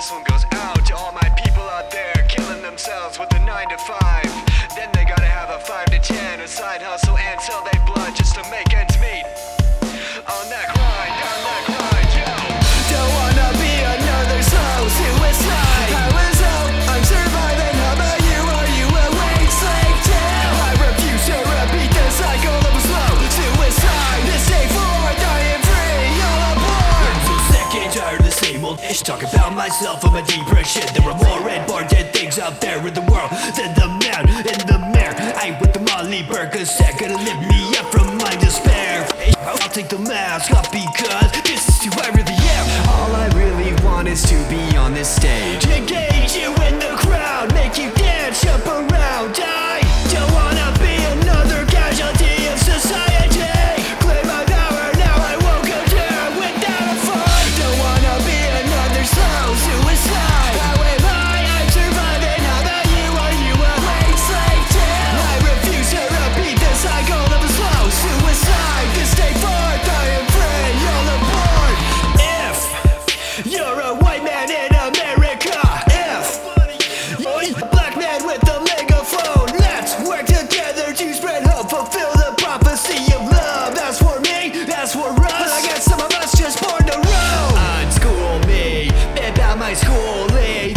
This one goes out to all my people out there killing themselves with a 9 to 5. Then they gotta have a 5 to 10, a side hustle and sell their blood just to make ends meet. On that grind, yo. Don't wanna be another slow suicide. I was hope I'm surviving. How about you? Are you a wage slave too? I refuse to repeat the cycle of a slow suicide. This day for dying free, all aboard. I'm so sick and tired of the same old ish. Talk about myself, I'm a depression. There are more red bar dead things out there in the world than the man in the mirror. I with the Molly Burger set, gonna lift me up from my despair. I'll take the mask off because this is who I really am. All I really want is to be on this stage. Engage you in the crowd, make you dance, jump around. I don't wanna be another casualty of society. Claim my power, now I won't go down without a fight. Don't wanna be another slow suicide. How am I'm surviving. How about you? Are you a Wage slave too. I refuse to repeat the cycle of a slow suicide. This day for dying free, all aboard. If you're a white man in America, if you're a black man with a megaphone, let's work together to spread hope, fulfill the prophecy of love. That's for me, that's for us. But I guess some of us just born to roam. Unschool me about my schooling.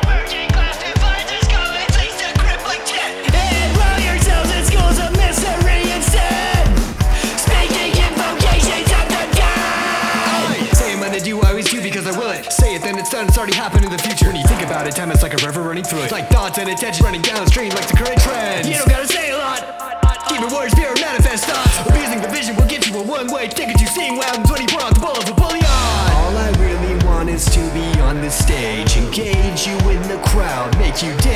Enroll yourselves in schools of misery instead. Speaking in vocations of the die. Say I'm gonna do what I always do because I will it. Say it, then it's done, it's already happened in the future. When you think about it, time is like a river running through it. Like thoughts and attention running downstream like the current trends. You don't gotta say a lot. Keep your words pure, manifest thoughts. Abusing the vision will get you a one-way ticket to seeing what happens when you pour out the bowl of a bullion. All I really want is to be on the stage, engage you in the crowd, make you dance.